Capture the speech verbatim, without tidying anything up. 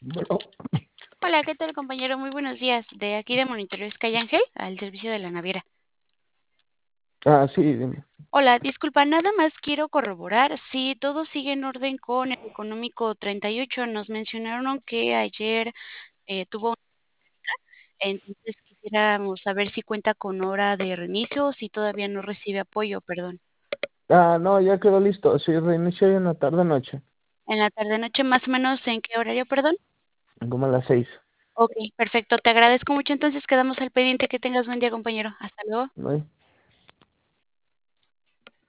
Bueno, Hola, ¿qué tal, compañero? Muy buenos días. De aquí de Monitoreo Sky Ángel, al servicio de la naviera. ah, sí, dime. Hola, disculpa, nada más quiero corroborar si todo sigue en orden con el económico treinta y ocho. Nos mencionaron que ayer eh, tuvo, entonces quisiéramos saber si cuenta con hora de reinicio o si todavía no recibe apoyo, perdón. Ah, no, ya quedó listo. Sí, reinicio hoy en la tarde-noche, En la tarde-noche, más o menos, ¿en qué horario, perdón? como a las seis. Ok, perfecto. Te agradezco mucho. Entonces quedamos al pendiente. Que tengas buen día, compañero. Hasta luego. ¿No?